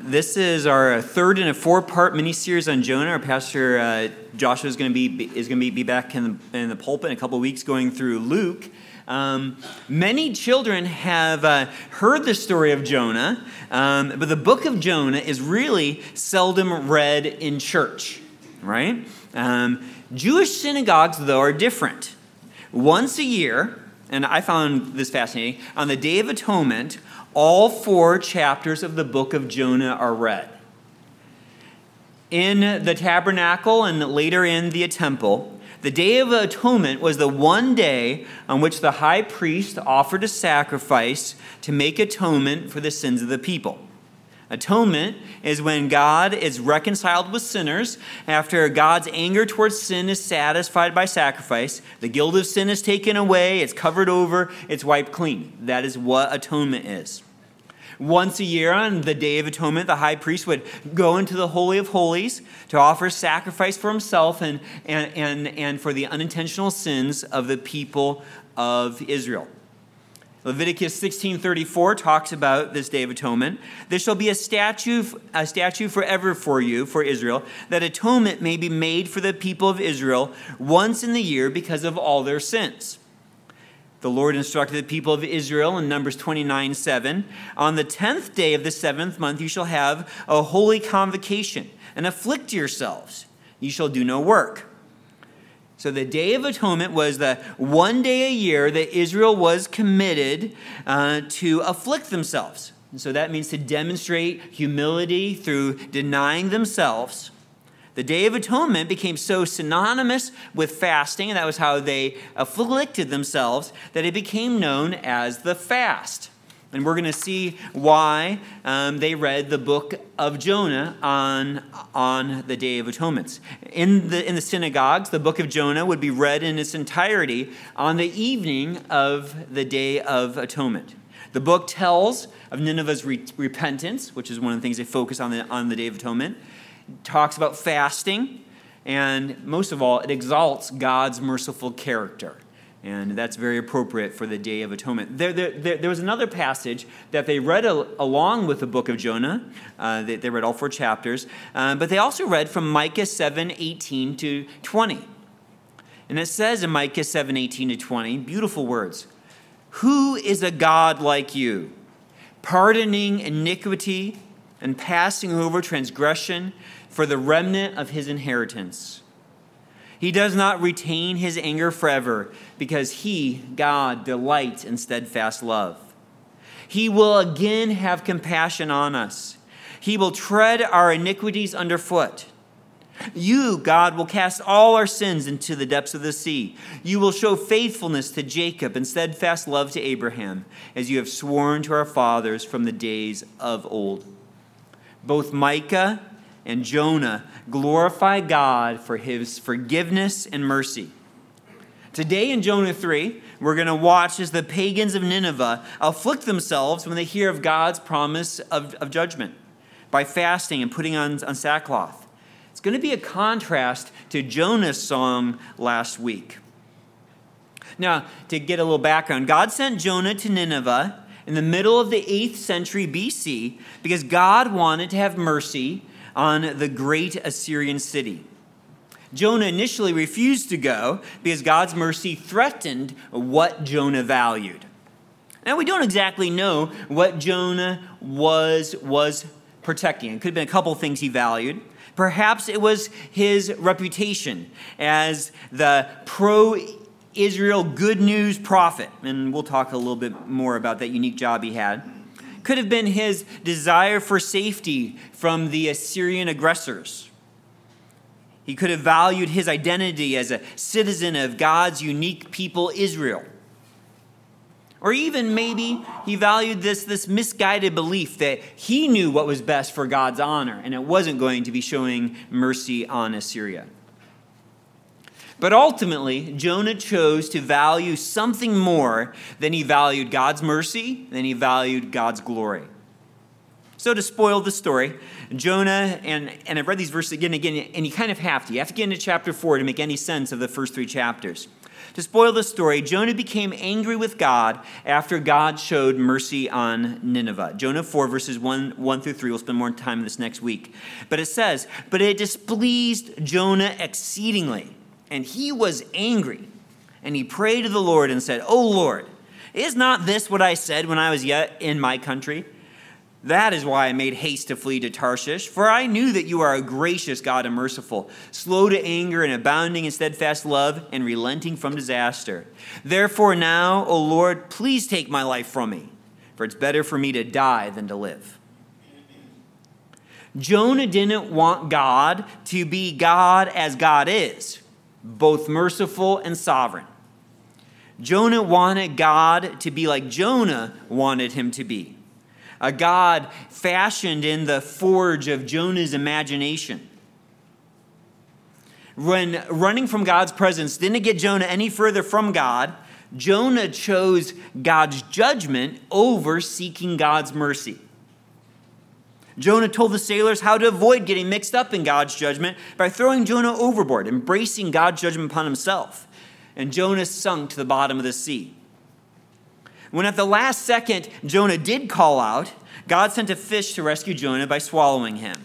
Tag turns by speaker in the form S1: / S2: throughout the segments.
S1: This is our third in a four-part mini-series on Jonah. Our pastor Joshua is going to be back in the pulpit in a couple of weeks, going through Luke. Many children have heard the story of Jonah, but the book of Jonah is really seldom read in church, right? Jewish synagogues, though, are different. Once a year, and I found this fascinating, on the Day of Atonement, all 4 chapters of the book of Jonah are read. In the tabernacle and later in the temple, the Day of Atonement was the one day on which the high priest offered a sacrifice to make atonement for the sins of the people. Atonement is when God is reconciled with sinners after God's anger towards sin is satisfied by sacrifice. The guilt of sin is taken away, it's covered over, it's wiped clean. That is what atonement is. Once a year on the Day of Atonement, the high priest would go into the Holy of Holies to offer sacrifice for himself and for the unintentional sins of the people of Israel. Leviticus 16:34 talks about this Day of Atonement. There shall be a statute forever for you, for Israel, that atonement may be made for the people of Israel once in the year because of all their sins. The Lord instructed the people of Israel in Numbers 29:7, on the 10th day of the 7th month you shall have a holy convocation and afflict yourselves. You shall do no work. So the Day of Atonement was the one day a year that Israel was committed to afflict themselves. And so that means to demonstrate humility through denying themselves. The Day of Atonement became so synonymous with fasting, and that was how they afflicted themselves, that it became known as the fast. And we're going to see why they read the book of Jonah on the Day of Atonement. In the synagogues, the book of Jonah would be read in its entirety on the evening of the Day of Atonement. The book tells of Nineveh's repentance, which is one of the things they focus on the Day of Atonement. It talks about fasting, and most of all, it exalts God's merciful character. And that's very appropriate for the Day of Atonement. There was another passage that they read along with the book of Jonah. They read all 4 chapters. But they also read from Micah 7:18 to 20. And it says in Micah 7:18 to 20, beautiful words, "Who is a God like you, pardoning iniquity and passing over transgression for the remnant of his inheritance? He does not retain his anger forever, because he, God, delights in steadfast love. He will again have compassion on us. He will tread our iniquities underfoot. You, God, will cast all our sins into the depths of the sea. You will show faithfulness to Jacob and steadfast love to Abraham, as you have sworn to our fathers from the days of old." Both Micah and Jonah glorify God for his forgiveness and mercy. Today in Jonah 3, we're going to watch as the pagans of Nineveh afflict themselves when they hear of God's promise of judgment by fasting and putting on sackcloth. It's going to be a contrast to Jonah's song last week. Now, to get a little background, God sent Jonah to Nineveh in the middle of the 8th century BC because God wanted to have mercy on the great Assyrian city. Jonah initially refused to go because God's mercy threatened what Jonah valued. Now, we don't exactly know what Jonah was protecting. It could have been a couple things he valued. Perhaps it was his reputation as the pro-Israel good news prophet, and we'll talk a little bit more about that unique job he had. Could have been his desire for safety from the Assyrian aggressors. He could have valued his identity as a citizen of God's unique people, Israel. Or even maybe he valued this misguided belief that he knew what was best for God's honor, and it wasn't going to be showing mercy on Assyria. But ultimately, Jonah chose to value something more than he valued God's mercy, than he valued God's glory. So to spoil the story, Jonah, and I've read these verses again and again, and you kind of have to. You have to get into chapter 4 to make any sense of the first 3 chapters. To spoil the story, Jonah became angry with God after God showed mercy on Nineveh. Jonah 4, verses 1 through 3. We'll spend more time on this next week. But it says, "But it displeased Jonah exceedingly, and he was angry. And he prayed to the Lord and said, 'O Lord, is not this what I said when I was yet in my country? That is why I made haste to flee to Tarshish, for I knew that you are a gracious God and merciful, slow to anger and abounding in steadfast love and relenting from disaster. Therefore now, O Lord, please take my life from me, for it's better for me to die than to live.'" Jonah didn't want God to be God as God is, both merciful and sovereign. Jonah wanted God to be like Jonah wanted him to be, a God fashioned in the forge of Jonah's imagination. When running from God's presence didn't get Jonah any further from God, Jonah chose God's judgment over seeking God's mercy. Jonah told the sailors how to avoid getting mixed up in God's judgment by throwing Jonah overboard, embracing God's judgment upon himself. And Jonah sunk to the bottom of the sea. When at the last second Jonah did call out, God sent a fish to rescue Jonah by swallowing him.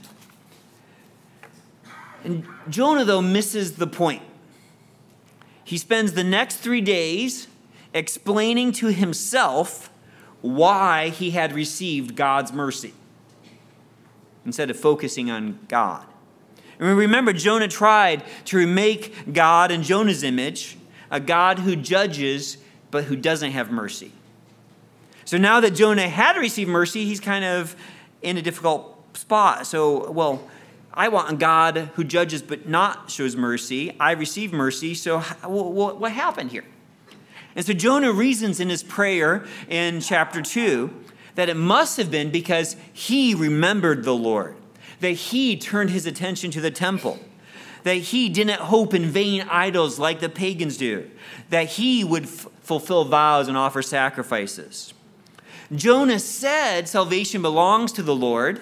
S1: And Jonah, though, misses the point. He spends the next 3 days explaining to himself why he had received God's mercy, instead of focusing on God. And remember, Jonah tried to remake God in Jonah's image, a God who judges but who doesn't have mercy. So now that Jonah had received mercy, he's kind of in a difficult spot. So, I want a God who judges but not shows mercy. I received mercy, so what happened here? And so Jonah reasons in his prayer in chapter 2 that it must have been because he remembered the Lord, that he turned his attention to the temple, that he didn't hope in vain idols like the pagans do, that he would fulfill vows and offer sacrifices. Jonah said salvation belongs to the Lord,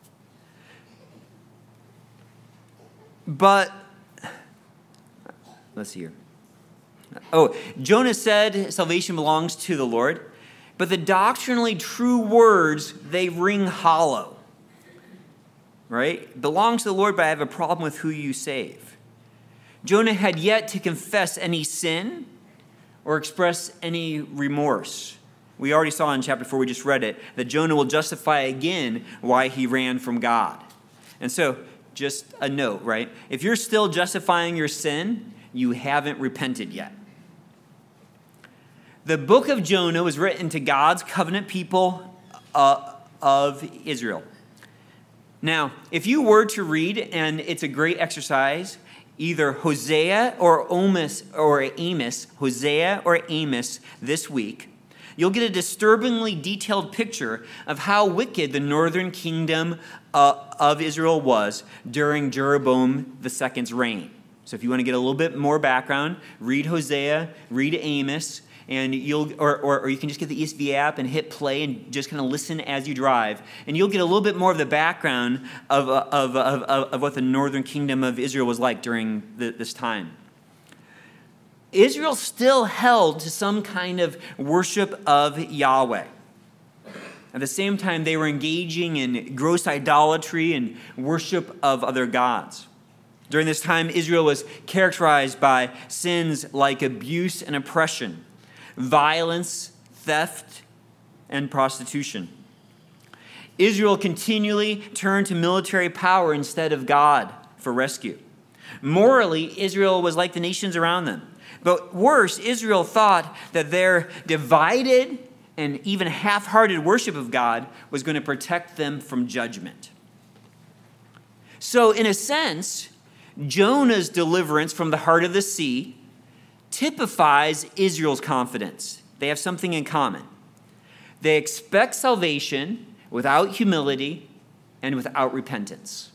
S1: but let's see here. Jonah said salvation belongs to the Lord, but the doctrinally true words, they ring hollow. Right? It belongs to the Lord, but I have a problem with who you save. Jonah had yet to confess any sin or express any remorse. We already saw in chapter 4, we just read it, that Jonah will justify again why he ran from God. And so, just a note, right? If you're still justifying your sin, you haven't repented yet. The book of Jonah was written to God's covenant people of Israel. Now, if you were to read, and it's a great exercise, either Hosea or Amos this week, you'll get a disturbingly detailed picture of how wicked the northern kingdom of Israel was during Jeroboam II's reign. So if you want to get a little bit more background, read Hosea, read Amos, and or you can just get the ESV app and hit play and just kind of listen as you drive, and you'll get a little bit more of the background of what the northern kingdom of Israel was like during this time. Israel still held to some kind of worship of Yahweh. At the same time, they were engaging in gross idolatry and worship of other gods. During this time, Israel was characterized by sins like abuse and oppression, violence, theft, and prostitution. Israel continually turned to military power instead of God for rescue. Morally, Israel was like the nations around them. But worse, Israel thought that their divided and even half-hearted worship of God was going to protect them from judgment. So, in a sense, Jonah's deliverance from the heart of the sea typifies Israel's confidence. They have something in common. They expect salvation without humility and without repentance.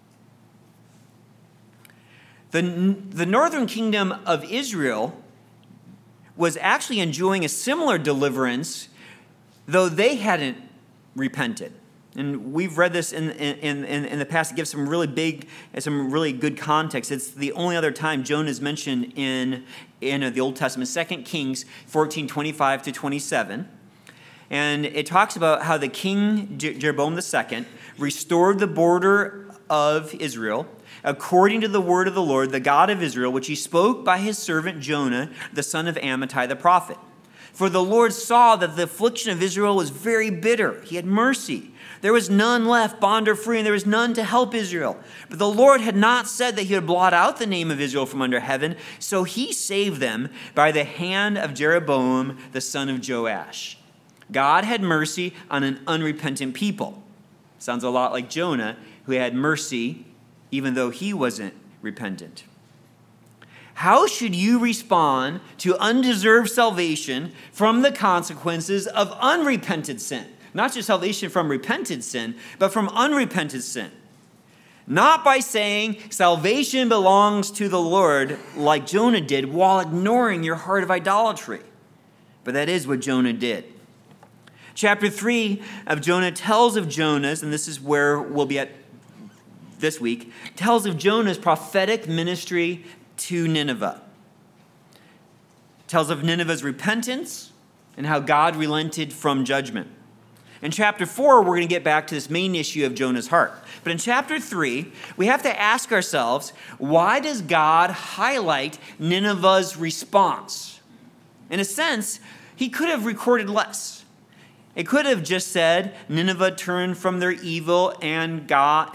S1: The northern kingdom of Israel was actually enjoying a similar deliverance, though they hadn't repented. And we've read this in the past. It gives some really good context. It's the only other time Jonah is mentioned in the Old Testament, 2 Kings 14:25 to 27. And it talks about how the king Jeroboam II restored the border of Israel according to the word of the Lord, the God of Israel, which he spoke by his servant Jonah, the son of Amittai the prophet. For the Lord saw that the affliction of Israel was very bitter. He had mercy. There was none left, bond or free, and there was none to help Israel. But the Lord had not said that he would blot out the name of Israel from under heaven, so he saved them by the hand of Jeroboam, the son of Joash. God had mercy on an unrepentant people. Sounds a lot like Jonah, who had mercy even though he wasn't repentant. How should you respond to undeserved salvation from the consequences of unrepented sin? Not just salvation from repented sin, but from unrepented sin. Not by saying salvation belongs to the Lord like Jonah did while ignoring your heart of idolatry. But that is what Jonah did. Chapter 3 of Jonah tells of Jonah's, and this is where we'll be at this week, tells of Jonah's prophetic ministry to Nineveh. Tells of Nineveh's repentance and how God relented from judgment. In chapter 4, we're going to get back to this main issue of Jonah's heart. But in chapter 3, we have to ask ourselves, why does God highlight Nineveh's response? In a sense, he could have recorded less. It could have just said Nineveh turned from their evil and God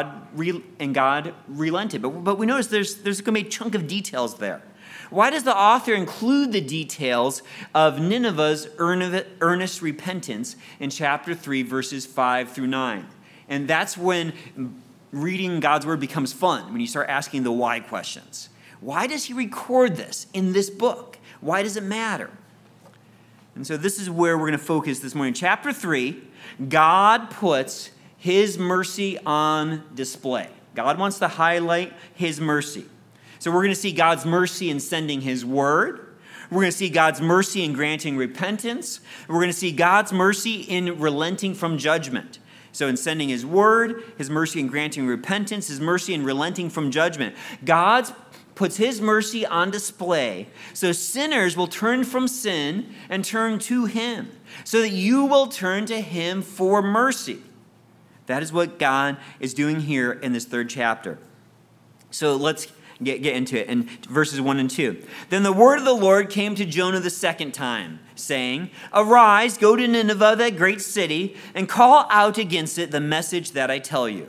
S1: relented. But we notice there's going to be a chunk of details there. Why does the author include the details of Nineveh's earnest repentance in chapter 3, verses 5 through 9? And that's when reading God's word becomes fun, when you start asking the why questions. Why does he record this in this book? Why does it matter? And so this is where we're going to focus this morning. Chapter 3, God puts his mercy on display. God wants to highlight his mercy. So we're going to see God's mercy in sending his word. We're going to see God's mercy in granting repentance. We're going to see God's mercy in relenting from judgment. So in sending his word, his mercy in granting repentance, his mercy in relenting from judgment. God puts his mercy on display so sinners will turn from sin and turn to him, so that you will turn to him for mercy. That is what God is doing here in this third chapter. So let's get into it in verses 1 and 2. Then the word of the Lord came to Jonah the second time, saying, "Arise, go to Nineveh, that great city, and call out against it the message that I tell you."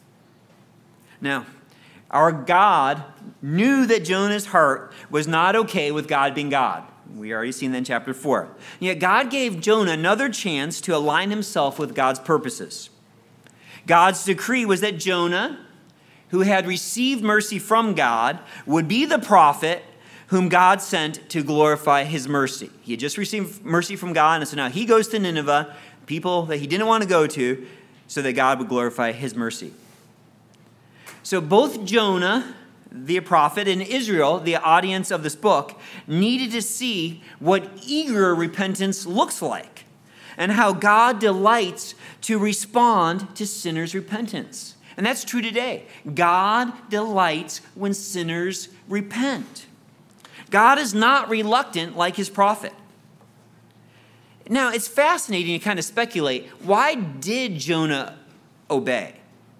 S1: Now, our God knew that Jonah's heart was not okay with God being God. We already seen that in chapter 4. Yet God gave Jonah another chance to align himself with God's purposes. God's decree was that Jonah, who had received mercy from God, would be the prophet whom God sent to glorify his mercy. He had just received mercy from God, and so now he goes to Nineveh, people that he didn't want to go to, so that God would glorify his mercy. So both Jonah, the prophet, and Israel, the audience of this book, needed to see what eager repentance looks like and how God delights to respond to sinners' repentance. And that's true today. God delights when sinners repent. God is not reluctant like his prophet. Now, it's fascinating to kind of speculate, why did Jonah obey?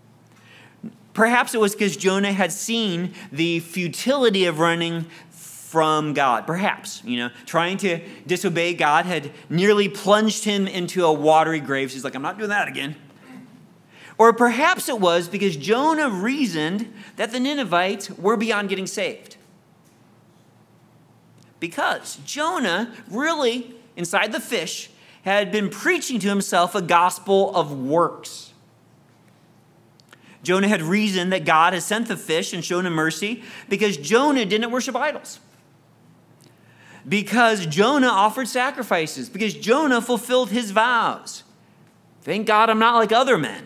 S1: Perhaps it was because Jonah had seen the futility of running from God. Perhaps, trying to disobey God had nearly plunged him into a watery grave. So he's like, I'm not doing that again. Or perhaps it was because Jonah reasoned that the Ninevites were beyond getting saved. Because Jonah really, inside the fish, had been preaching to himself a gospel of works. Jonah had reasoned that God had sent the fish and shown him mercy because Jonah didn't worship idols. Because Jonah offered sacrifices. Because Jonah fulfilled his vows. Thank God I'm not like other men.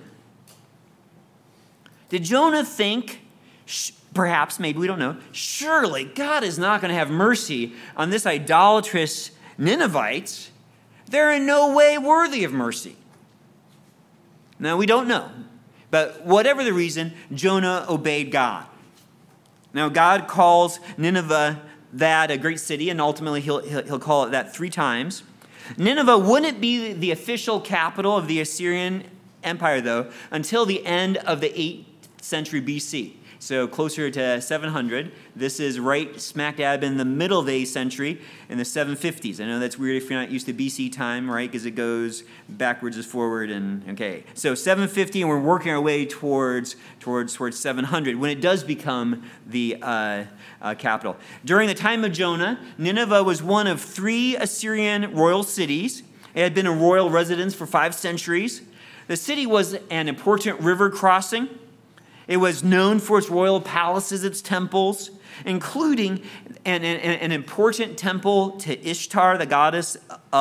S1: Did Jonah think, perhaps, maybe we don't know, surely God is not going to have mercy on this idolatrous Ninevites? They're in no way worthy of mercy. Now, we don't know, but whatever the reason, Jonah obeyed God. Now, God calls Nineveh that a great city, and ultimately he'll call it that 3 times. Nineveh wouldn't be the official capital of the Assyrian Empire, though, until the end of the 8th century BC. So closer to 700. This is right smack dab in the middle of the 8th century in the 750s. I know that's weird if you're not used to BC time, right? Because it goes backwards and forward. Okay. So 750, and we're working our way towards 700 when it does become the capital. During the time of Jonah, Nineveh was one of 3 Assyrian royal cities. It had been a royal residence for 5 centuries. The city was an important river crossing. It was known for its royal palaces, its temples, including an important temple to Ishtar, the goddess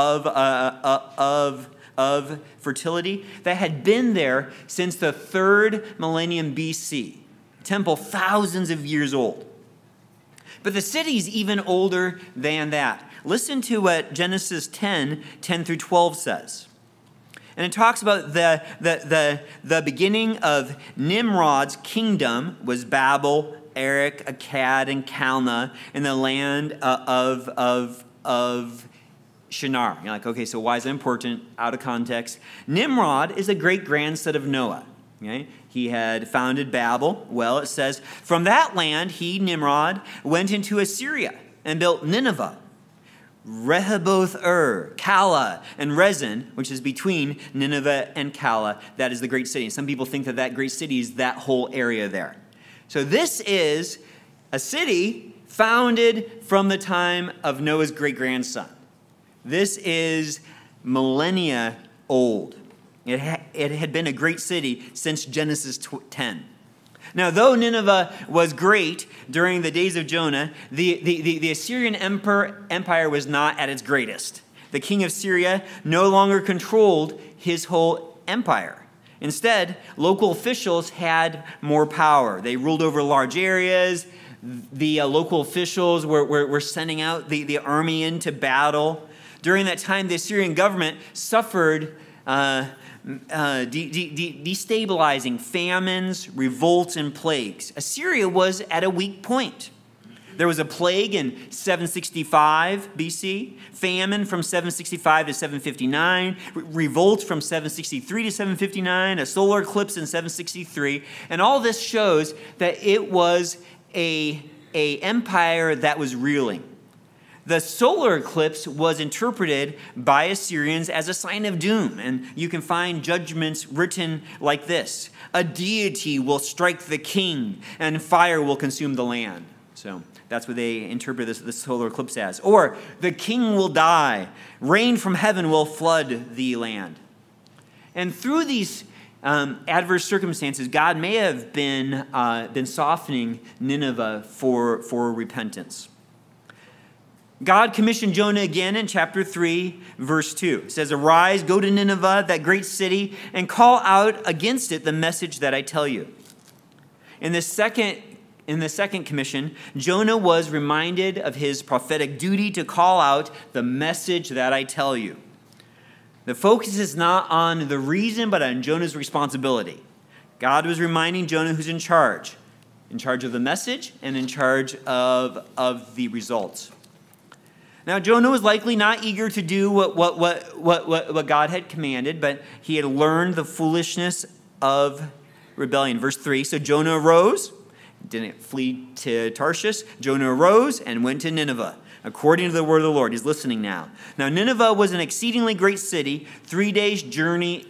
S1: of fertility, that had been there since the 3rd millennium BC. Temple thousands of years old. But the city's even older than that. Listen to what Genesis 10 through 12 says. And it talks about the beginning of Nimrod's kingdom was Babel, Erech, Akkad, and Calneh in the land of Shinar. You're like, okay, so why is that important? Out of context. Nimrod is a great-grandson of Noah. Okay? He had founded Babel. Well, it says, from that land, he, Nimrod, went into Assyria and built Nineveh, Rehoboth-ur, Calah, and Rezin, which is between Nineveh and Calah. That is the great city. And some people think that great city is that whole area there. So this is a city founded from the time of Noah's great-grandson. This is millennia old. It had been a great city since Genesis 10. Now, though Nineveh was great during the days of Jonah, the Assyrian empire was not at its greatest. The king of Syria no longer controlled his whole empire. Instead, local officials had more power. They ruled over large areas. The local officials were sending out the army into battle. During that time, the Assyrian government suffered destabilizing famines, revolts, and plagues. Assyria was at a weak point. There was a plague in 765 BC, famine from 765 to 759, revolt from 763 to 759, a solar eclipse in 763, and all this shows that it was a empire that was reeling. The solar eclipse was interpreted by Assyrians as a sign of doom, and you can find judgments written like this: a deity will strike the king, and fire will consume the land. So that's what they interpret the solar eclipse as. Or, the king will die, rain from heaven will flood the land. And through these adverse circumstances, God may have been softening Nineveh for repentance. God commissioned Jonah again in chapter 3, verse 2. It says, "Arise, go to Nineveh, that great city, and call out against it the message that I tell you." In the second commission, Jonah was reminded of his prophetic duty to call out the message that I tell you. The focus is not on the reason, but on Jonah's responsibility. God was reminding Jonah who's in charge of the message and in charge of the results. Now, Jonah was likely not eager to do what God had commanded, but he had learned the foolishness of rebellion. Verse 3, so Jonah arose, didn't flee to Tarshish. Jonah arose and went to Nineveh, according to the word of the Lord. He's listening now. Now, Nineveh was an exceedingly great city, 3 days' journey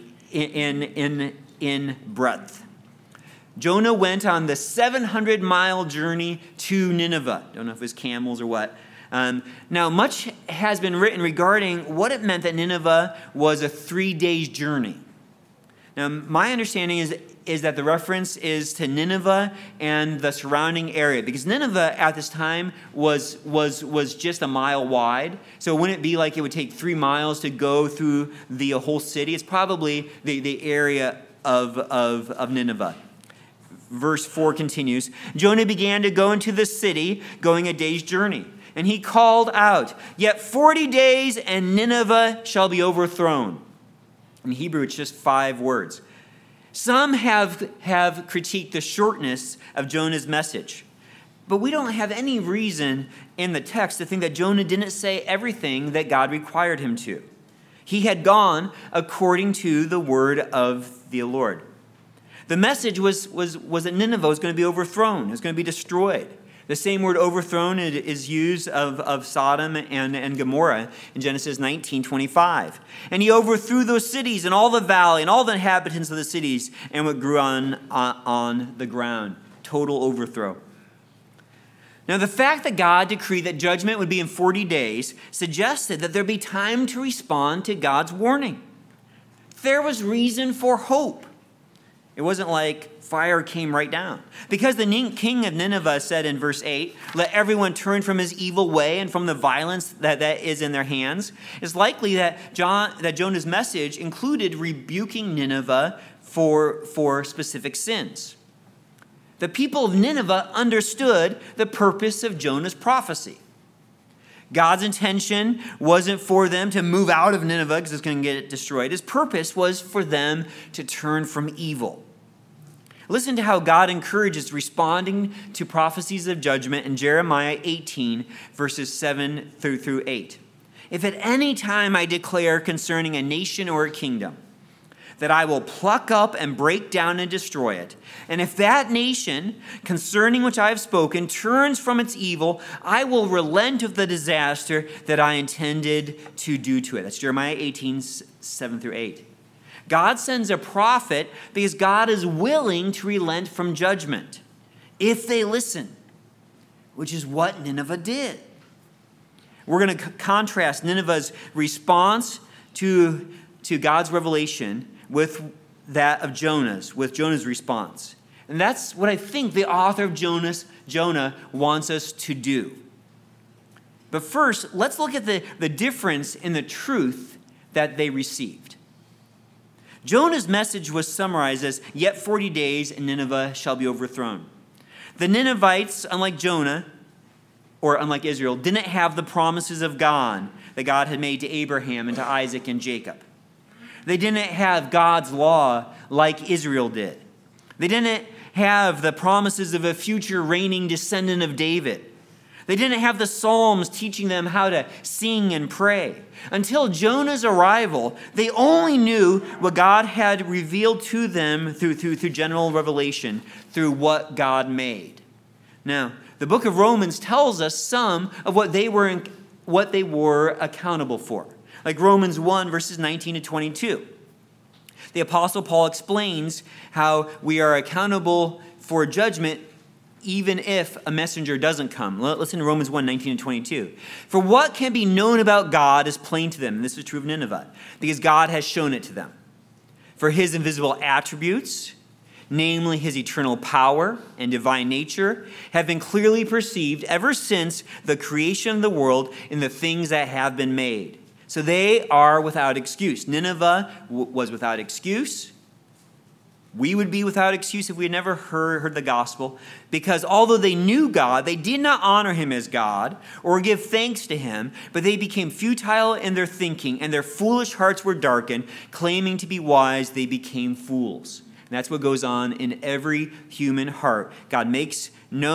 S1: in breadth. Jonah went on the 700-mile journey to Nineveh. Don't know if it was camels or what. Now, much has been written regarding what it meant that Nineveh was a 3 days journey. Now, my understanding is that the reference is to Nineveh and the surrounding area, because Nineveh at this time was just a mile wide. So wouldn't it be like it would take 3 miles to go through the whole city? It's probably the area of Nineveh. Verse 4 continues, Jonah began to go into the city, going a day's journey. And he called out, "Yet 40 days and Nineveh shall be overthrown." In Hebrew, it's just 5 words. Some have critiqued the shortness of Jonah's message. But we don't have any reason in the text to think that Jonah didn't say everything that God required him to. He had gone according to the word of the Lord. The message was that Nineveh was going to be overthrown. It was going to be destroyed. The same word overthrown is used of Sodom and Gomorrah in Genesis 19:25. And he overthrew those cities and all the valley and all the inhabitants of the cities and what grew on the ground. Total overthrow. Now, the fact that God decreed that judgment would be in 40 days suggested that there'd be time to respond to God's warning. There was reason for hope. It wasn't like fire came right down. Because the king of Nineveh said in verse 8, "Let everyone turn from his evil way and from the violence that is in their hands," it's likely that Jonah's message included rebuking Nineveh for specific sins. The people of Nineveh understood the purpose of Jonah's prophecy. God's intention wasn't for them to move out of Nineveh because it's going to get destroyed. His purpose was for them to turn from evil. Listen to how God encourages responding to prophecies of judgment in Jeremiah 18, verses 7 through 8. "If at any time I declare concerning a nation or a kingdom, that I will pluck up and break down and destroy it. And if that nation, concerning which I have spoken, turns from its evil, I will relent of the disaster that I intended to do to it." That's Jeremiah 18, 7 through 8. God sends a prophet because God is willing to relent from judgment if they listen, which is what Nineveh did. We're going to contrast Nineveh's response to God's revelation with that of with Jonah's response. And that's what I think the author of Jonah wants us to do. But first, let's look at the difference in the truth that they received. Jonah's message was summarized as, "Yet 40 days and Nineveh shall be overthrown." The Ninevites, unlike Jonah, or unlike Israel, didn't have the promises of God that God had made to Abraham and to Isaac and Jacob. They didn't have God's law like Israel did. They didn't have the promises of a future reigning descendant of David. They didn't have the Psalms teaching them how to sing and pray. Until Jonah's arrival, they only knew what God had revealed to them through general revelation, through what God made. Now, the book of Romans tells us some of what they were accountable for. Like Romans 1, verses 19 to 22. The Apostle Paul explains how we are accountable for judgment even if a messenger doesn't come. Listen to Romans 1, 19 to 22. "For what can be known about God is plain to them," and this is true of Nineveh, "because God has shown it to them. For his invisible attributes, namely his eternal power and divine nature, have been clearly perceived ever since the creation of the world in the things that have been made. So they are without excuse." Nineveh was without excuse. We would be without excuse if we had never heard the gospel, because although they knew God, they did not honor him as God or give thanks to him, but they became futile in their thinking, and their foolish hearts were darkened. Claiming to be wise, they became fools. And that's what goes on in every human heart. God makes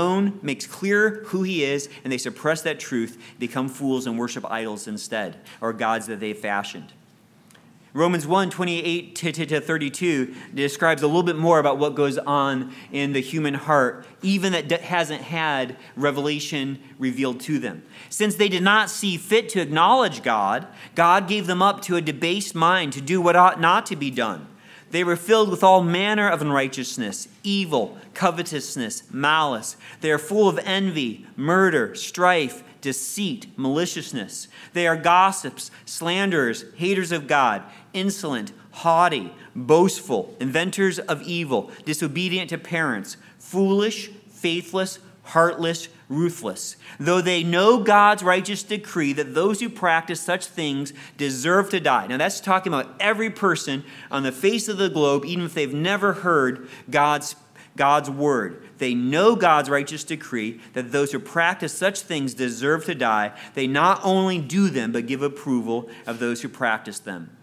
S1: clear who he is, and they suppress that truth, become fools, and worship idols instead, or gods that they fashioned. Romans 1, 28 to 32 describes a little bit more about what goes on in the human heart, even that hasn't had revelation revealed to them. "Since they did not see fit to acknowledge God, God gave them up to a debased mind to do what ought not to be done. They were filled with all manner of unrighteousness, evil, covetousness, malice. They are full of envy, murder, strife, deceit, maliciousness. They are gossips, slanderers, haters of God, insolent, haughty, boastful, inventors of evil, disobedient to parents, foolish, faithless, heartless, ruthless. Though they know God's righteous decree that those who practice such things deserve to die." Now that's talking about every person on the face of the globe, even if they've never heard God's word. They know God's righteous decree that those who practice such things deserve to die. They not only do them, but give approval of those who practice them.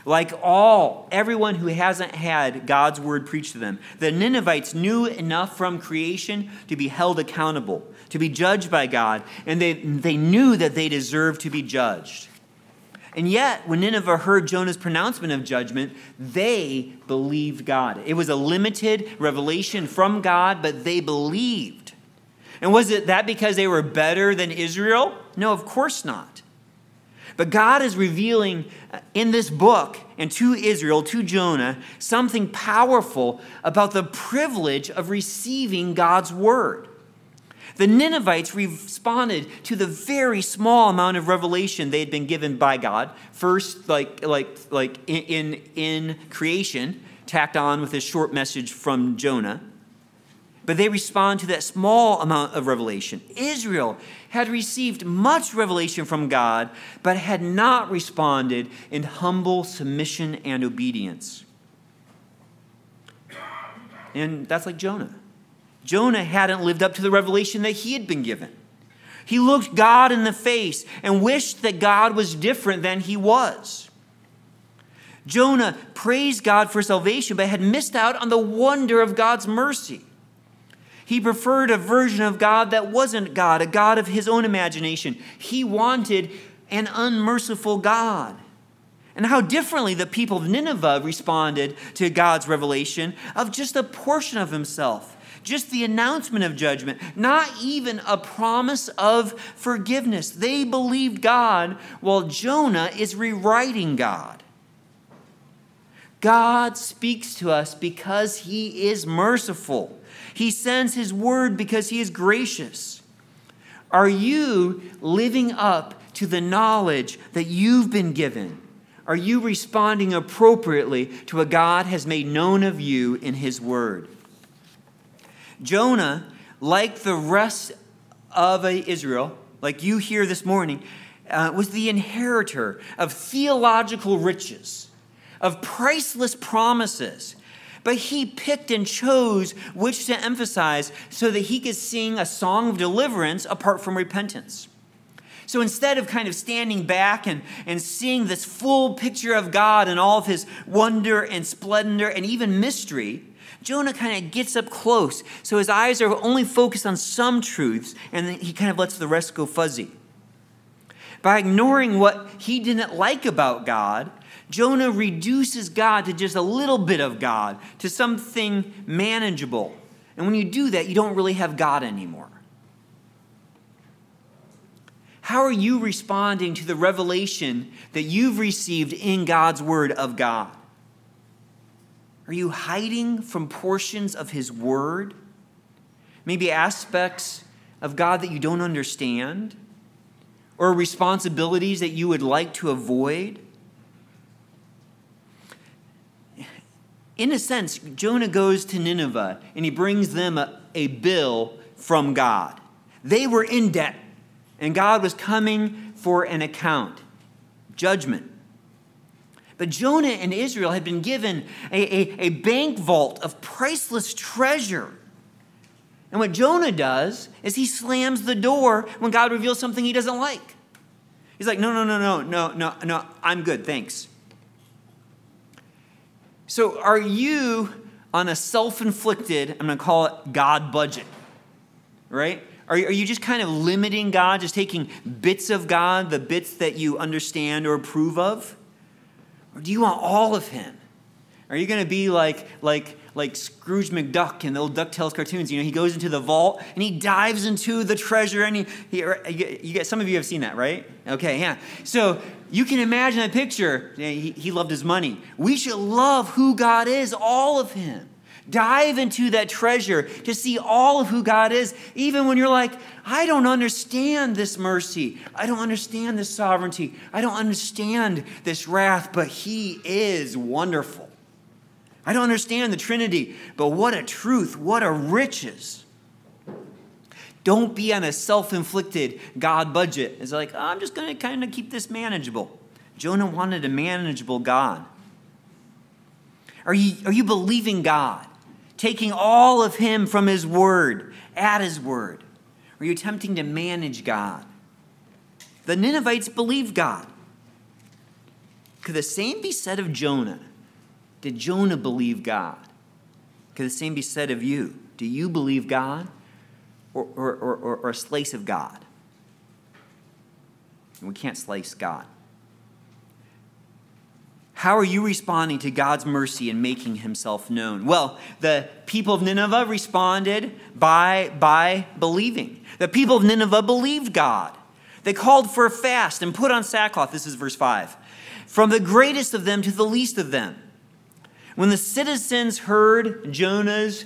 S1: Like everyone who hasn't had God's word preached to them, the Ninevites knew enough from creation to be held accountable, to be judged by God, and they knew that they deserved to be judged. And yet, when Nineveh heard Jonah's pronouncement of judgment, they believed God. It was a limited revelation from God, but they believed. And was it that because they were better than Israel? No, of course not. But God is revealing in this book and to Israel, to Jonah, something powerful about the privilege of receiving God's word. The Ninevites responded to the very small amount of revelation they had been given by God. First, like in creation, tacked on with this short message from Jonah. But they respond to that small amount of revelation. Israel had received much revelation from God, but had not responded in humble submission and obedience. And that's like Jonah. Jonah hadn't lived up to the revelation that he had been given. He looked God in the face and wished that God was different than he was. Jonah praised God for salvation, but had missed out on the wonder of God's mercy. He preferred a version of God that wasn't God, a God of his own imagination. He wanted an unmerciful God. And how differently the people of Nineveh responded to God's revelation of just a portion of himself, just the announcement of judgment, not even a promise of forgiveness. They believed God while Jonah is rewriting God. God speaks to us because he is merciful. He sends his word because he is gracious. Are you living up to the knowledge that you've been given? Are you responding appropriately to what God has made known of you in his word? Jonah, like the rest of Israel, like you here this morning, was the inheritor of theological riches, of priceless promises. But he picked and chose which to emphasize so that he could sing a song of deliverance apart from repentance. So instead of kind of standing back and seeing this full picture of God and all of his wonder and splendor and even mystery, Jonah kind of gets up close. So his eyes are only focused on some truths, and then he kind of lets the rest go fuzzy. By ignoring what he didn't like about God, Jonah reduces God to just a little bit of God, to something manageable. And when you do that, you don't really have God anymore. How are you responding to the revelation that you've received in God's word of God? Are you hiding from portions of his word? Maybe aspects of God that you don't understand? Or responsibilities that you would like to avoid? In a sense, Jonah goes to Nineveh and he brings them a bill from God. They were in debt, and God was coming for an account, judgment. But Jonah and Israel had been given a bank vault of priceless treasure. And what Jonah does is he slams the door when God reveals something he doesn't like. He's like, no, I'm good, thanks. So are you on a self-inflicted, I'm going to call it God budget, right? Are you just kind of limiting God, just taking bits of God, the bits that you understand or approve of? Or do you want all of him? Are you going to be like Scrooge McDuck in the old DuckTales cartoons? You know, he goes into the vault and he dives into the treasure, and you get, some of you have seen that, right? Okay, yeah. So you can imagine that picture. He loved his money. We should love who God is, all of him. Dive into that treasure to see all of who God is, even when you're like, I don't understand this mercy. I don't understand this sovereignty. I don't understand this wrath, but he is wonderful. I don't understand the Trinity, but what a truth, what a riches. Don't be on a self-inflicted God budget. It's like, I'm just going to kind of keep this manageable. Jonah wanted a manageable God. Are you believing God? Taking all of him from his word, at his word? Are you attempting to manage God? The Ninevites believed God. Could the same be said of Jonah? Did Jonah believe God? Could the same be said of you? Do you believe God or a slice of God? And we can't slice God. How are you responding to God's mercy in making himself known? Well, the people of Nineveh responded by believing. The people of Nineveh believed God. They called for a fast and put on sackcloth. This is verse 5. From the greatest of them to the least of them. When the citizens heard Jonah's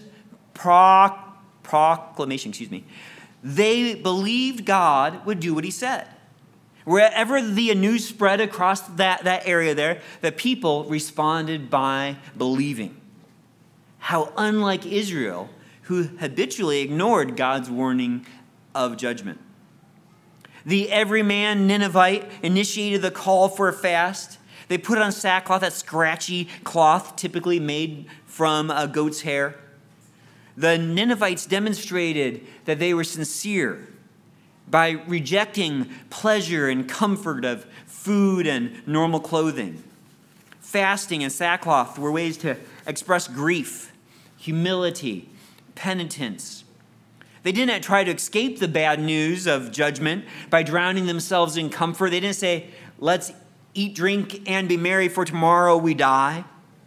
S1: proclamation, they believed God would do what he said. Wherever the news spread across that area there, the people responded by believing. How unlike Israel, who habitually ignored God's warning of judgment. The everyman Ninevite initiated the call for a fast. They put on sackcloth, that scratchy cloth typically made from a goat's hair. The Ninevites demonstrated that they were sincere by rejecting pleasure and comfort of food and normal clothing. Fasting and sackcloth were ways to express grief, humility, penitence. They didn't try to escape the bad news of judgment by drowning themselves in comfort. They didn't say, let's eat, drink, and be merry, for tomorrow we die.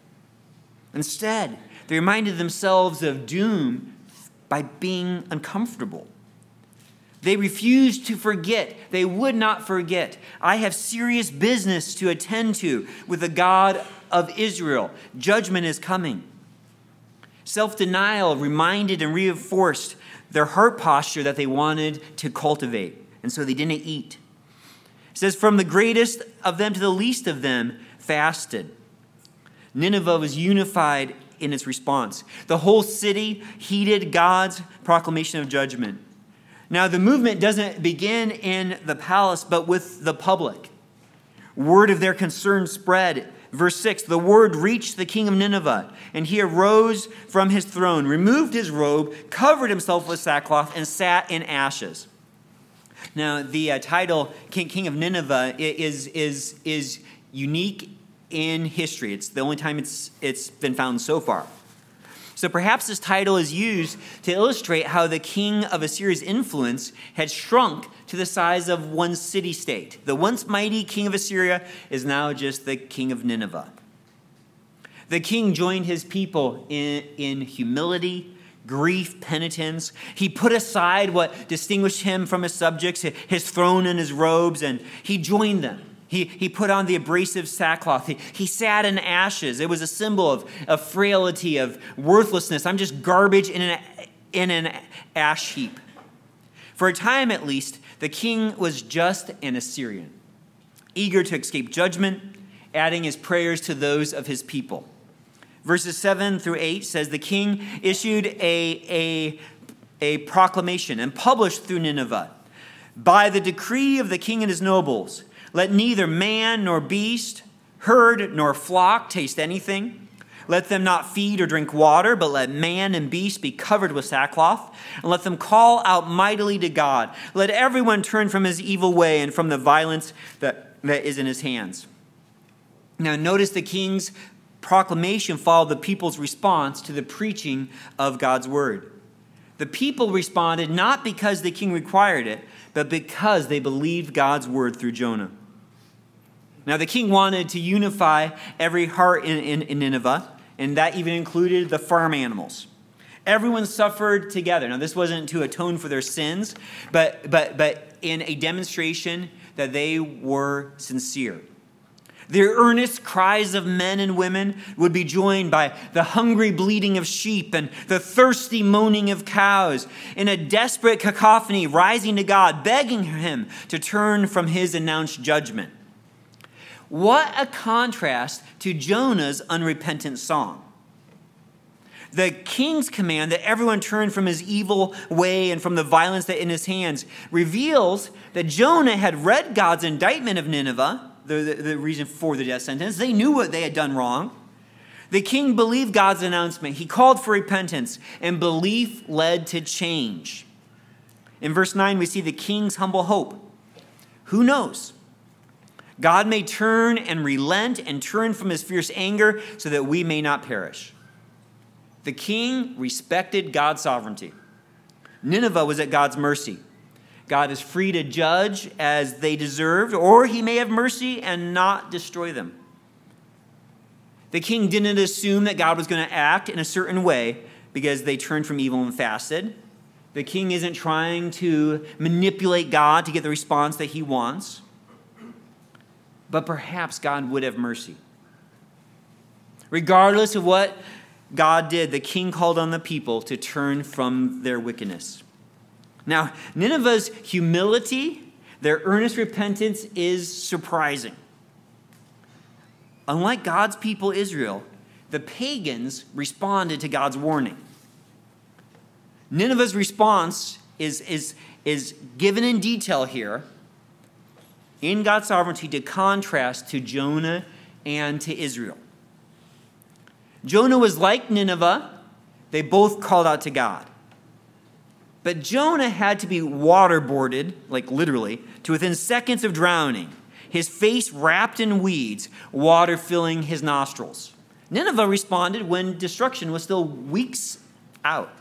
S1: Instead, they reminded themselves of doom by being uncomfortable. They refused to forget. They would not forget. I have serious business to attend to with the God of Israel. Judgment is coming. Self-denial reminded and reinforced their heart posture that they wanted to cultivate. And so they didn't eat. It says, from the greatest of them to the least of them fasted. Nineveh was unified in its response. The whole city heeded God's proclamation of judgment. Now, the movement doesn't begin in the palace, but with the public. Word of their concern spread. Verse 6, the word reached the king of Nineveh, and he arose from his throne, removed his robe, covered himself with sackcloth, and sat in ashes. Now, the title King of Nineveh is unique in history. It's the only time it's been found so far. So perhaps this title is used to illustrate how the king of Assyria's influence had shrunk to the size of one city-state. The once mighty king of Assyria is now just the king of Nineveh. The king joined his people in humility, grief, penitence. He put aside what distinguished him from his subjects, his throne and his robes, and he joined them. He put on the abrasive sackcloth. He sat in ashes. It was a symbol of frailty, of worthlessness. I'm just garbage in an ash heap. For a time at least, the king was just an Assyrian, eager to escape judgment, adding his prayers to those of his people. Verses 7 through 8 says the king issued a proclamation and published through Nineveh, by the decree of the king and his nobles, let neither man nor beast, herd nor flock taste anything. Let them not feed or drink water, but let man and beast be covered with sackcloth, and let them call out mightily to God. Let everyone turn from his evil way and from the violence that is in his hands. Now notice the king's proclamation followed the people's response to the preaching of God's word. The people responded not because the king required it, but because they believed God's word through Jonah. Now, the king wanted to unify every heart in Nineveh, and that even included the farm animals. Everyone suffered together. Now, this wasn't to atone for their sins, but in a demonstration that they were sincere. Their earnest cries of men and women would be joined by the hungry bleating of sheep and the thirsty moaning of cows in a desperate cacophony, rising to God, begging him to turn from his announced judgment. What a contrast to Jonah's unrepentant song. The king's command that everyone turn from his evil way and from the violence that in his hands reveals that Jonah had read God's indictment of Nineveh, the reason for the death sentence. They knew what they had done wrong. The king believed God's announcement. He called for repentance, and belief led to change. In verse 9, we see the king's humble hope. Who knows? God may turn and relent and turn from his fierce anger so that we may not perish. The king respected God's sovereignty. Nineveh was at God's mercy. God is free to judge as they deserved, or he may have mercy and not destroy them. The king didn't assume that God was going to act in a certain way because they turned from evil and fasted. The king isn't trying to manipulate God to get the response that he wants. But perhaps God would have mercy. Regardless of what God did, the king called on the people to turn from their wickedness. Now, Nineveh's humility, their earnest repentance is surprising. Unlike God's people, Israel, the pagans responded to God's warning. Nineveh's response is given in detail here in God's sovereignty to contrast to Jonah and to Israel. Jonah was like Nineveh. They both called out to God. But Jonah had to be waterboarded, like literally, to within seconds of drowning, his face wrapped in weeds, water filling his nostrils. Nineveh responded when destruction was still weeks out.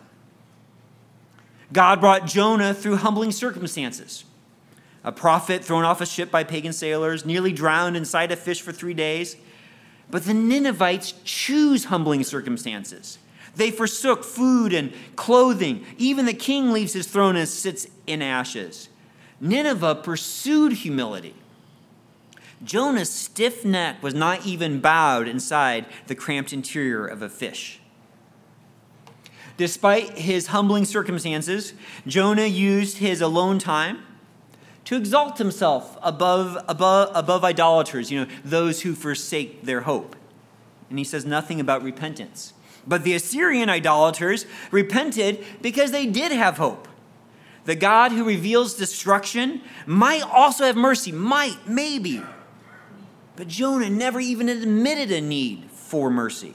S1: God brought Jonah through humbling circumstances. A prophet thrown off a ship by pagan sailors, nearly drowned inside a fish for 3 days. But the Ninevites choose humbling circumstances. They forsook food and clothing. Even the king leaves his throne and sits in ashes. Nineveh pursued humility. Jonah's stiff neck was not even bowed inside the cramped interior of a fish. Despite his humbling circumstances, Jonah used his alone time to exalt himself above idolaters, those who forsake their hope. And he says nothing about repentance. But the Assyrian idolaters repented because they did have hope. The God who reveals destruction might also have mercy, maybe. But Jonah never even admitted a need for mercy.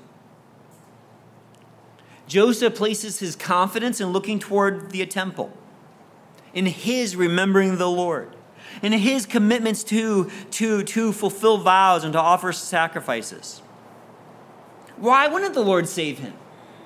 S1: Joseph places his confidence in looking toward the temple, in his remembering the Lord, in his commitments to fulfill vows and to offer sacrifices. Why wouldn't the Lord save him?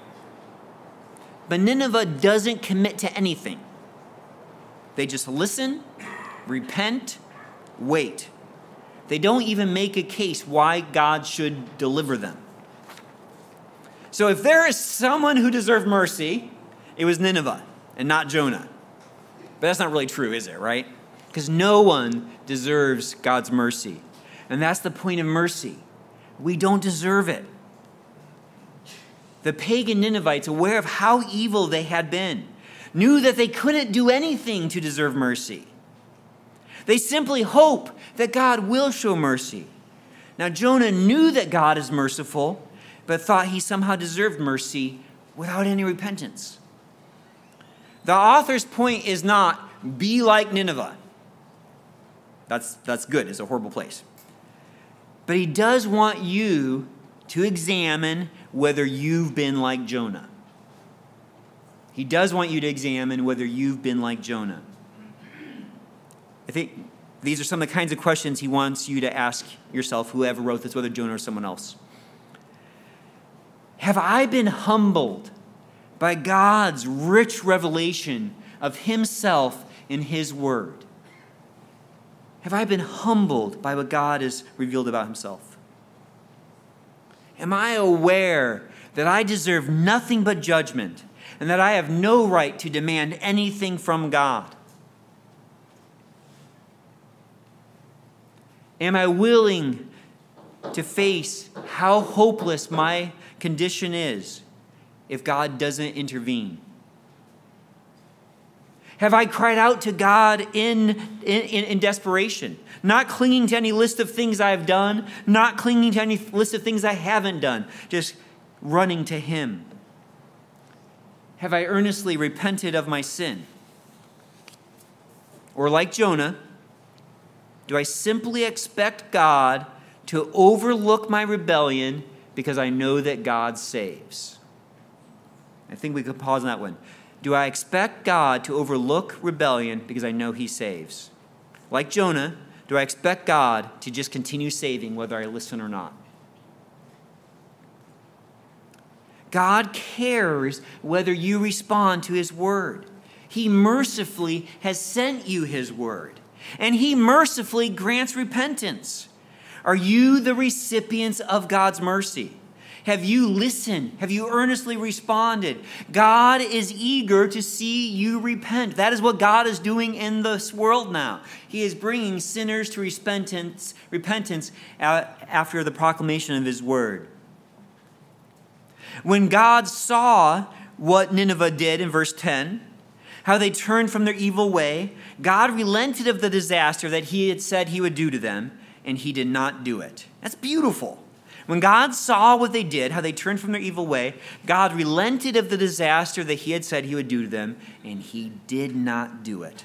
S1: But Nineveh doesn't commit to anything. They just listen, repent, wait. They don't even make a case why God should deliver them. So if there is someone who deserved mercy, it was Nineveh and not Jonah. But that's not really true, is it, right? Because no one deserves God's mercy. And that's the point of mercy. We don't deserve it. The pagan Ninevites, aware of how evil they had been, knew that they couldn't do anything to deserve mercy. They simply hope that God will show mercy. Now, Jonah knew that God is merciful, but thought he somehow deserved mercy without any repentance. The author's point is not, be like Nineveh. That's good. It's a horrible place. But he does want you to examine whether you've been like Jonah. He does want you to examine whether you've been like Jonah. I think these are some of the kinds of questions he wants you to ask yourself, whoever wrote this, whether Jonah or someone else. Have I been humbled by God's rich revelation of himself in his word? Have I been humbled by what God has revealed about himself? Am I aware that I deserve nothing but judgment and that I have no right to demand anything from God? Am I willing to face how hopeless my condition is if God doesn't intervene? Have I cried out to God in desperation, not clinging to any list of things I've done, not clinging to any list of things I haven't done, just running to him? Have I earnestly repented of my sin? Or like Jonah, do I simply expect God to overlook my rebellion because I know that God saves? I think we could pause on that one. Do I expect God to overlook rebellion because I know he saves? Like Jonah, do I expect God to just continue saving whether I listen or not? God cares whether you respond to his word. He mercifully has sent you his word, and he mercifully grants repentance. Are you the recipients of God's mercy? Have you listened? Have you earnestly responded? God is eager to see you repent. That is what God is doing in this world now. He is bringing sinners to repentance after the proclamation of his word. When God saw what Nineveh did in verse 10, how they turned from their evil way, God relented of the disaster that he had said he would do to them, and he did not do it. That's beautiful. When God saw what they did, how they turned from their evil way, God relented of the disaster that he had said he would do to them, and he did not do it.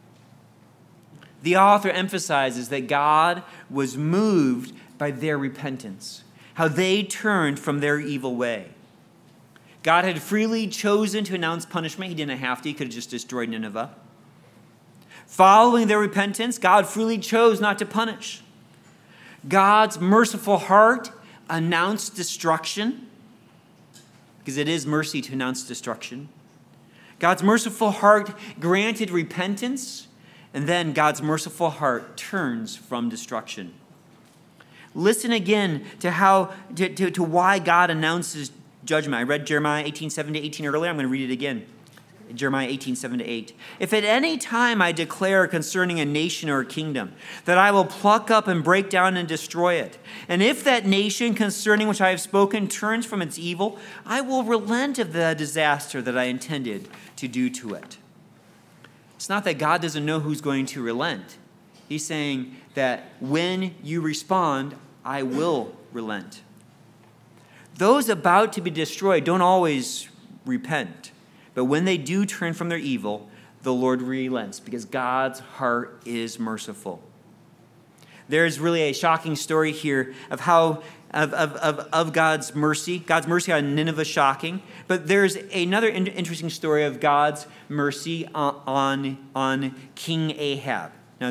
S1: The author emphasizes that God was moved by their repentance, how they turned from their evil way. God had freely chosen to announce punishment. He didn't have to. He could have just destroyed Nineveh. Following their repentance, God freely chose not to punish. God's merciful heart announced destruction, because it is mercy to announce destruction. God's merciful heart granted repentance, and then God's merciful heart turns from destruction. Listen again to why God announces judgment. I read Jeremiah 18:7-18 earlier. I'm going to read it again. Jeremiah 18:7-8. If at any time I declare concerning a nation or a kingdom that I will pluck up and break down and destroy it, and if that nation concerning which I have spoken turns from its evil, I will relent of the disaster that I intended to do to it. It's not that God doesn't know who's going to relent. He's saying that when you respond, I will relent. Those about to be destroyed don't always repent. But when they do turn from their evil, the Lord relents, because God's heart is merciful. There's really a shocking story here of how of God's mercy. God's mercy on Nineveh, shocking. But there's another interesting story of God's mercy on King Ahab. Now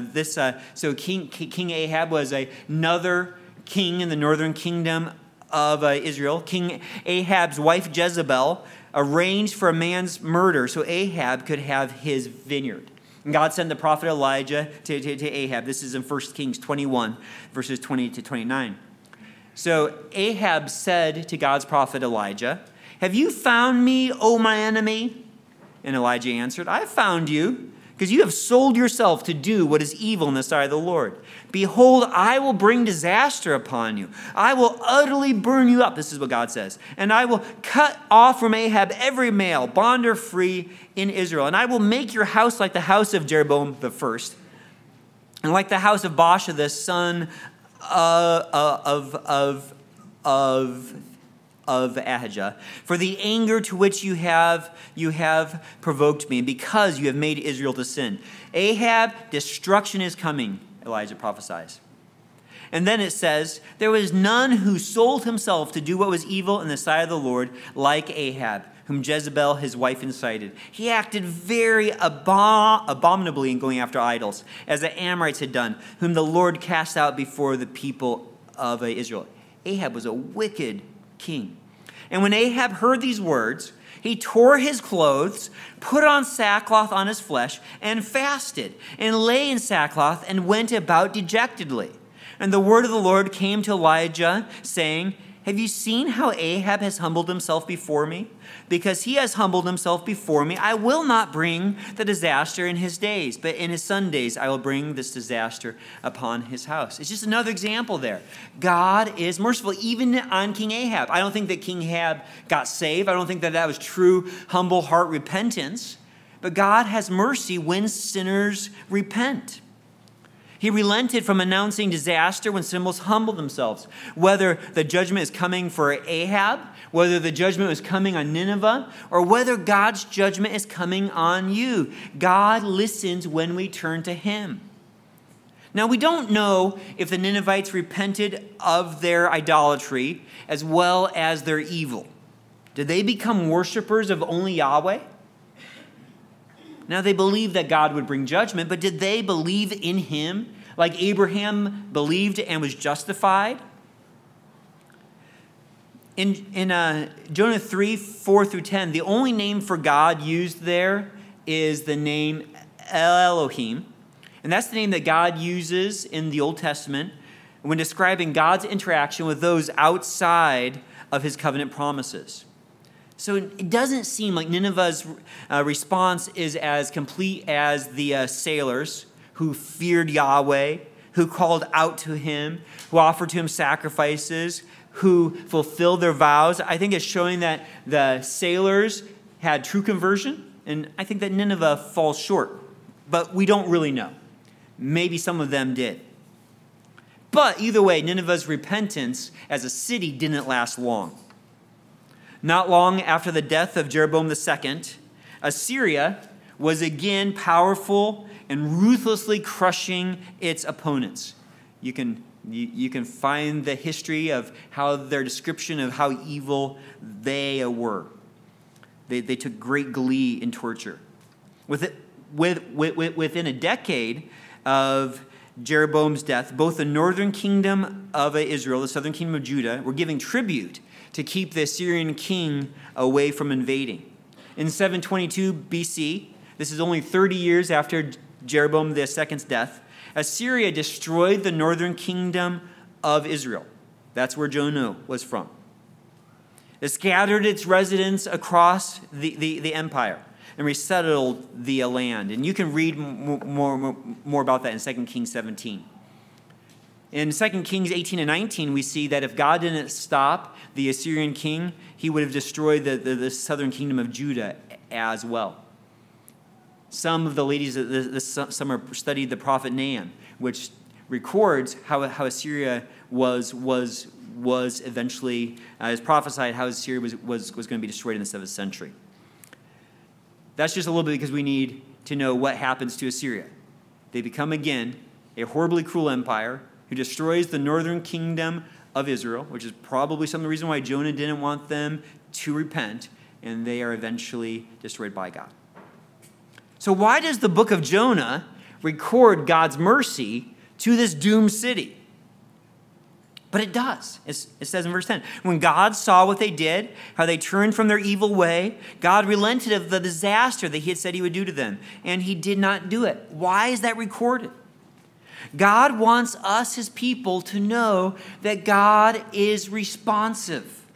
S1: King Ahab was another king in the northern kingdom of Israel. King Ahab's wife Jezebel arranged for a man's murder so Ahab could have his vineyard. And God sent the prophet Elijah to Ahab. This is in 1 Kings 21, verses 20-29. So Ahab said to God's prophet Elijah, "Have you found me, O my enemy?" And Elijah answered, "I found you, because you have sold yourself to do what is evil in the sight of the Lord. Behold, I will bring disaster upon you. I will utterly burn you up," this is what God says, "and I will cut off from Ahab every male, bond or free, in Israel. And I will make your house like the house of Jeroboam the first, and like the house of Baasha the son of Ahijah, for the anger to which you have provoked me, and because you have made Israel to sin." Ahab, destruction is coming, Elijah prophesies. And then it says, "There was none who sold himself to do what was evil in the sight of the Lord like Ahab, whom Jezebel his wife incited. He acted very abominably in going after idols, as the Amorites had done, whom the Lord cast out before the people of Israel." Ahab was a wicked king. And when Ahab heard these words, he tore his clothes, put on sackcloth on his flesh, and fasted, and lay in sackcloth, and went about dejectedly. And the word of the Lord came to Elijah, saying, "Have you seen how Ahab has humbled himself before me? Because he has humbled himself before me, I will not bring the disaster in his days, but in his son's days I will bring this disaster upon his house." It's just another example there. God is merciful, even on King Ahab. I don't think that King Ahab got saved. I don't think that that was true, humble heart repentance. But God has mercy when sinners repent. He relented from announcing disaster when sinners humbled themselves. Whether the judgment is coming for Ahab, whether the judgment was coming on Nineveh, or whether God's judgment is coming on you, God listens when we turn to him. Now, we don't know if the Ninevites repented of their idolatry as well as their evil. Did they become worshipers of only Yahweh? Now, they believed that God would bring judgment, but did they believe in him like Abraham believed and was justified. In Jonah 3, 4 through 10, the only name for God used there is the name Elohim. And that's the name that God uses in the Old Testament when describing God's interaction with those outside of his covenant promises. So it doesn't seem like Nineveh's response is as complete as the sailors who feared Yahweh, who called out to him, who offered to him sacrifices, who fulfilled their vows. I think it's showing that the sailors had true conversion, and I think that Nineveh falls short. But we don't really know. Maybe some of them did. But either way, Nineveh's repentance as a city didn't last long. Not long after the death of Jeroboam II, Assyria was again powerful and ruthlessly crushing its opponents. You can find the history of how their description of how evil they were. They took great glee in torture. Within a decade of Jeroboam's death, both the northern kingdom of Israel, the southern kingdom of Judah, were giving tribute to keep the Assyrian king away from invading. In 722 BC, this is only 30 years after Jeroboam II's death, Assyria destroyed the northern kingdom of Israel. That's where Jonah was from. It scattered its residents across the empire and resettled the land. And you can read more about that in 2 Kings 17. In 2 Kings 18 and 19, we see that if God didn't stop the Assyrian king, he would have destroyed the southern kingdom of Judah as well. Some of the ladies this summer studied the prophet Nahum, which records how Assyria was eventually, as prophesied, how Assyria was going to be destroyed in the 7th century. That's just a little bit because we need to know what happens to Assyria. They become again a horribly cruel empire who destroys the northern kingdom of Israel, which is probably some of the reason why Jonah didn't want them to repent, and they are eventually destroyed by God. So why does the book of Jonah record God's mercy to this doomed city? But it does. It says in verse 10, when God saw what they did, how they turned from their evil way, God relented of the disaster that he had said he would do to them, and he did not do it. Why is that recorded? God wants us, his people, to know that God is responsive.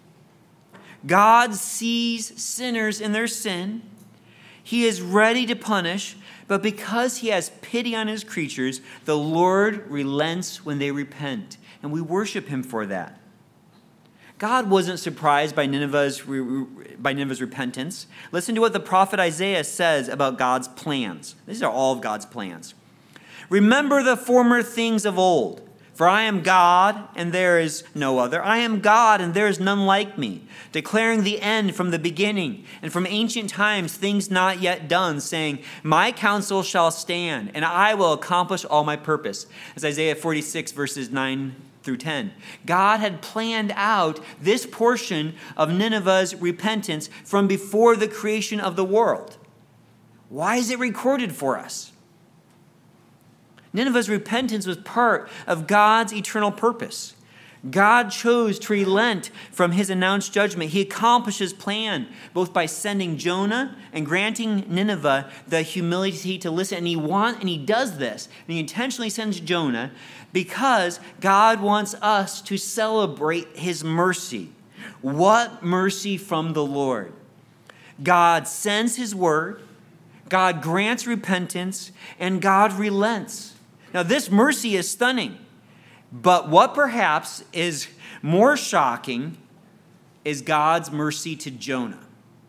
S1: God sees sinners in their sin. He is ready to punish, but because he has pity on his creatures, the Lord relents when they repent, and we worship him for that. God wasn't surprised by Nineveh's repentance. Listen to what the prophet Isaiah says about God's plans. These are all of God's plans. Remember the former things of old. For I am God, and there is no other. I am God, and there is none like me, declaring the end from the beginning, and from ancient times things not yet done, saying, my counsel shall stand, and I will accomplish all my purpose. As Isaiah 46, verses 9 through 10. God had planned out this portion of Nineveh's repentance from before the creation of the world. Why is it recorded for us? Nineveh's repentance was part of God's eternal purpose. God chose to relent from his announced judgment. He accomplished his plan both by sending Jonah and granting Nineveh the humility to listen. And he does this. And he intentionally sends Jonah because God wants us to celebrate his mercy. What mercy from the Lord? God sends his word, God grants repentance, and God relents. Now, this mercy is stunning, but what perhaps is more shocking is God's mercy to Jonah.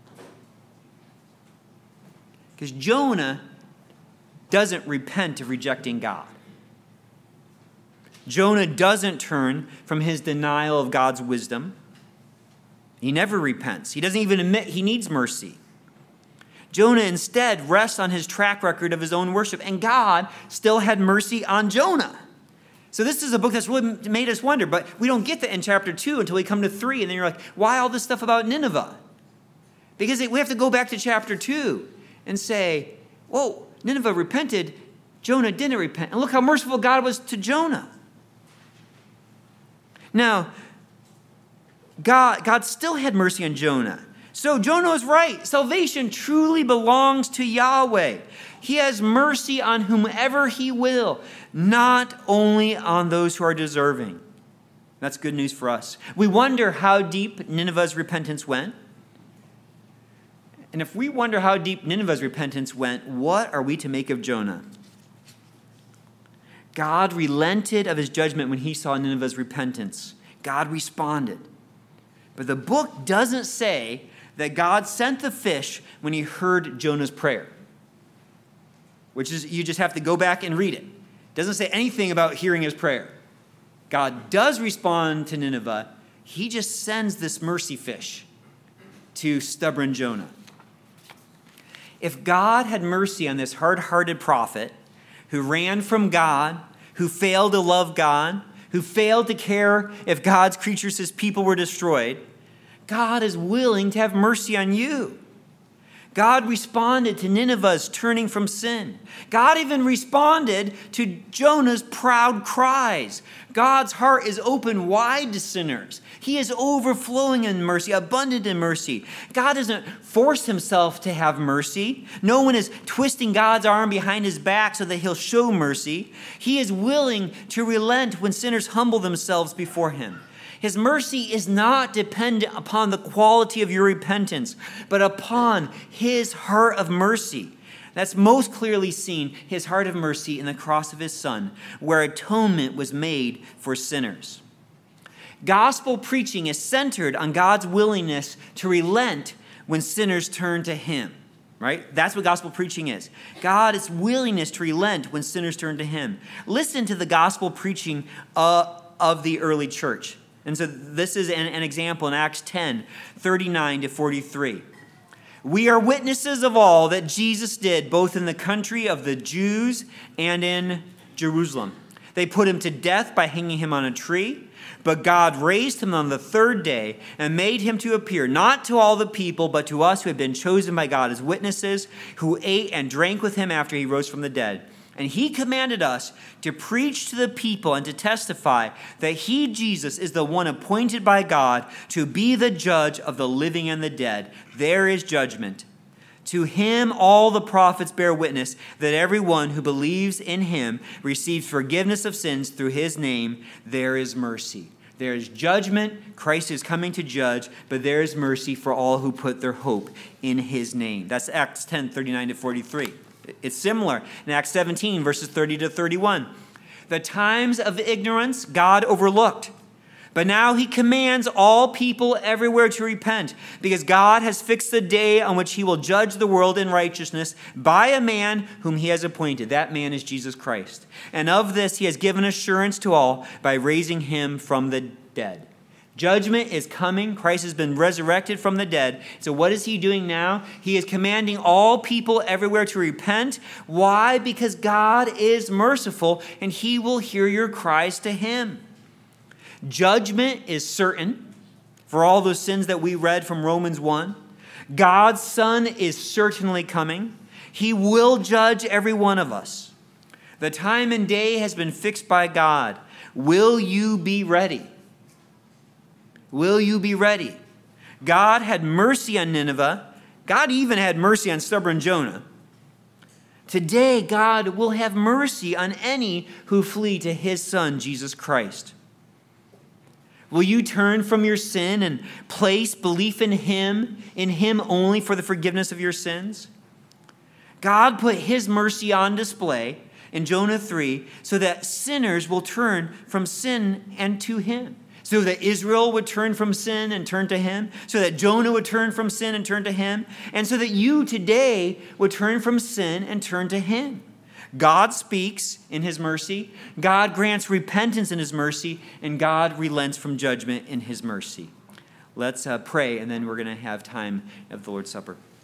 S1: Because Jonah doesn't repent of rejecting God. Jonah doesn't turn from his denial of God's wisdom. He never repents. He doesn't even admit he needs mercy. Jonah instead rests on his track record of his own worship, and God still had mercy on Jonah. So this is a book that's really made us wonder, but we don't get that in chapter 2 until we come to 3, and then you're like, why all this stuff about Nineveh? Because we have to go back to chapter 2 and say, whoa, Nineveh repented Jonah didn't repent. And look how merciful God was to Jonah. Now, God still had mercy on Jonah. So Jonah was right. Salvation truly belongs to Yahweh. He has mercy on whomever he will, not only on those who are deserving. That's good news for us. We wonder how deep Nineveh's repentance went. And if we wonder how deep Nineveh's repentance went, what are we to make of Jonah? God relented of his judgment when he saw Nineveh's repentance. God responded. But the book doesn't say that God sent the fish when he heard Jonah's prayer, which is, you just have to go back and read it. It doesn't say anything about hearing his prayer. God does respond to Nineveh. He just sends this mercy fish to stubborn Jonah. If God had mercy on this hard-hearted prophet who ran from God, who failed to love God, who failed to care if God's creatures, his people, were destroyed, God is willing to have mercy on you. God responded to Nineveh's turning from sin. God even responded to Jonah's proud cries. God's heart is open wide to sinners. He is overflowing in mercy, abundant in mercy. God doesn't force himself to have mercy. No one is twisting God's arm behind his back so that he'll show mercy. He is willing to relent when sinners humble themselves before him. His mercy is not dependent upon the quality of your repentance, but upon his heart of mercy. That's most clearly seen, his heart of mercy, in the cross of his Son, where atonement was made for sinners. Gospel preaching is centered on God's willingness to relent when sinners turn to him. Right? That's what gospel preaching is. God's willingness to relent when sinners turn to him. Listen to the gospel preaching of the early church. And so this is an example in Acts 10, 39 to 43. We are witnesses of all that Jesus did, both in the country of the Jews and in Jerusalem. They put him to death by hanging him on a tree, but God raised him on the third day and made him to appear, not to all the people, but to us who had been chosen by God as witnesses, who ate and drank with him after he rose from the dead. And he commanded us to preach to the people and to testify that he, Jesus, is the one appointed by God to be the judge of the living and the dead. There is judgment. To him all the prophets bear witness that everyone who believes in him receives forgiveness of sins through his name. There is mercy. There is judgment. Christ is coming to judge, but there is mercy for all who put their hope in his name. That's Acts 10, 39 to 43. It's similar in Acts 17, verses 30 to 31. The times of ignorance God overlooked, but now he commands all people everywhere to repent, because God has fixed the day on which he will judge the world in righteousness by a man whom he has appointed. That man is Jesus Christ. And of this he has given assurance to all by raising him from the dead. Judgment is coming. Christ has been resurrected from the dead. So what is he doing now? He is commanding all people everywhere to repent. Why? Because God is merciful and he will hear your cries to him. Judgment is certain for all those sins that we read from Romans 1. God's Son is certainly coming. He will judge every one of us. The time and day has been fixed by God. Will you be ready? Will you be ready? God had mercy on Nineveh. God even had mercy on stubborn Jonah. Today, God will have mercy on any who flee to his Son, Jesus Christ. Will you turn from your sin and place belief in him only for the forgiveness of your sins? God put his mercy on display in Jonah 3 so that sinners will turn from sin and to him. So that Israel would turn from sin and turn to him. So that Jonah would turn from sin and turn to him. And so that you today would turn from sin and turn to him. God speaks in his mercy. God grants repentance in his mercy. And God relents from judgment in his mercy. Let's pray, and then we're going to have time of the Lord's Supper.